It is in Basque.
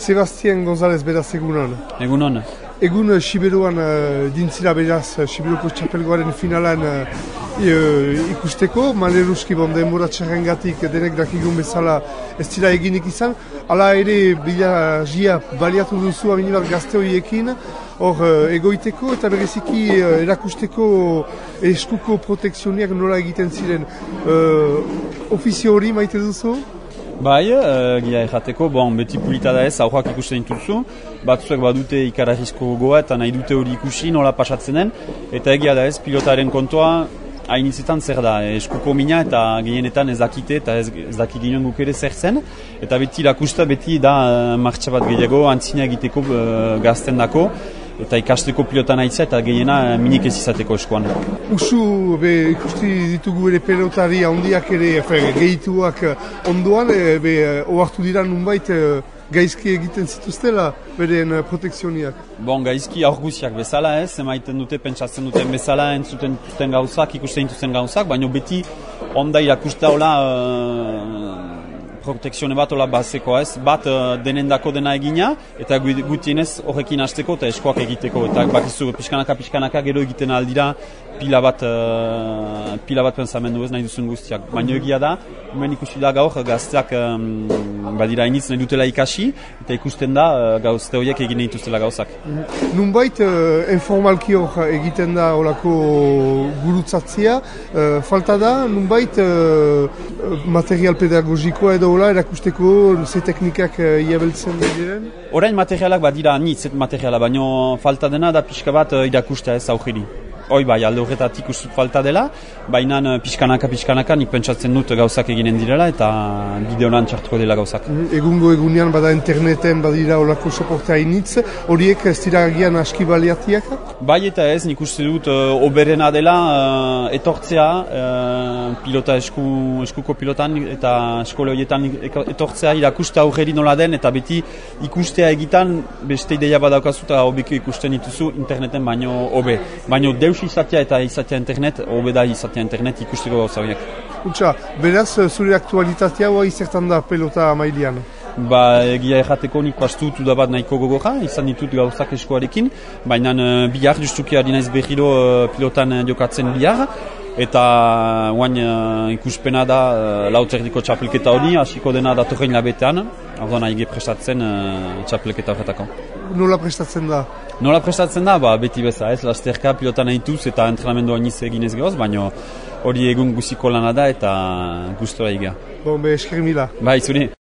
Sebastián González beraz egunon. Egunon. Egun Siberuan dintzira beraz, Siberuko txapelgoaren finalan ikusteko, maleruski denbora txarrengatik denek dakigun bezala ez dira eginik izan. Hala ere bilagia baliatu duzu aminibat gazte horiekin, hor egoiteko eta bereziki erakusteko eskuko protekzioniak nola egiten ziren. Ofizio hori maite duzu? Bai, gira errateko, beti pulita da ez, aurrak ikusten dituzu, batzuek badute ikararrizko gogoa eta nahi dute hori ikusi nola pasatzen den, eta egia da ez, pilotaren kontua hainitzetan zer da, eskuko mina eta gehienetan ez dakite eta ez daki ginen guk ere zer zen, eta beti irakusta beti da martxa bat gehiago, antzina egiteko gazten dako, eta ikasteko pilotan aitzea eta gehiena minik ez izateko eskuan. Usu ikusti ditugu ere pelotari handiak ere gehituak ondoan, ohartu dira nunbait gaizki egiten zituztela beren protekzioniak. Gaizki aurguziak bezala ez, emaiten dute, pentsatzen duten bezala, entzuten duten gauzak, ikusten dituzten gauzak, baina beti onda irakusta hola protekzione bat hola bazeko ez, bat denendako dena egina, eta gutienez horrekin hasteko eta eskoak egiteko, eta bakizu pixkanaka gero egiten aldira pila bat pensamendu ez nahi duzun guztiak. Baina egia da, hemen ikusi da gaur gazteak badira iniz nahi dutela ikasi, eta ikusten da gazte horiek egin dituztela gauzak. Nunbait informalki hor egiten da holako gurutzatzea, falta da nunbait material pedagogikoa edo hola erakusteko ze teknikak iabeltzen diren? Orain materialak badira anitz materiala, baina falta dena da pixka bat irakustea ez aurreri. Hoi bai, alde horretatik ustut falta dela, baina pixkanaka nik pentsatzen dut gauzak eginen direla eta bide honan txartuko dela gauzak. Egungo egunean bada interneten badira olako soportea initz, horiek ez dira agian aski baliatiak? Bai eta ez, nik uste dut oberena dela etortzea, pilota eskuko pilotan eta eskole horietan etortzea irakusta aurreri nola den eta beti ikustea egitan beste ideia badaukazu eta hobeko ikusten dituzu interneten baino hobe. Baino deus izatea eta izatea internet, hobe da izatea internet ikusteko gauza horiek. Utsa, beraz zure aktualitatea hoa izertan da pelota mailian? Egia errateko nik pastutu da bat nahiko gogorra, izan ditut gauzak eskoarekin, baina bihar justuki ari naiz berriro pilotan jokatzen bihar, eta oain ikuspena da lauterdiko txapelketa hori, hasiko dena datorren labetean, orduan aige prestatzen txapelketa horretako. Nola prestatzen da? Nola prestatzen da? Beti beza ez, lasterka pilotan egituz eta entrenamendu hainiz eginez gehoz, baina hori egun guziko lana da eta gustora igea. Esker mila. Zuri.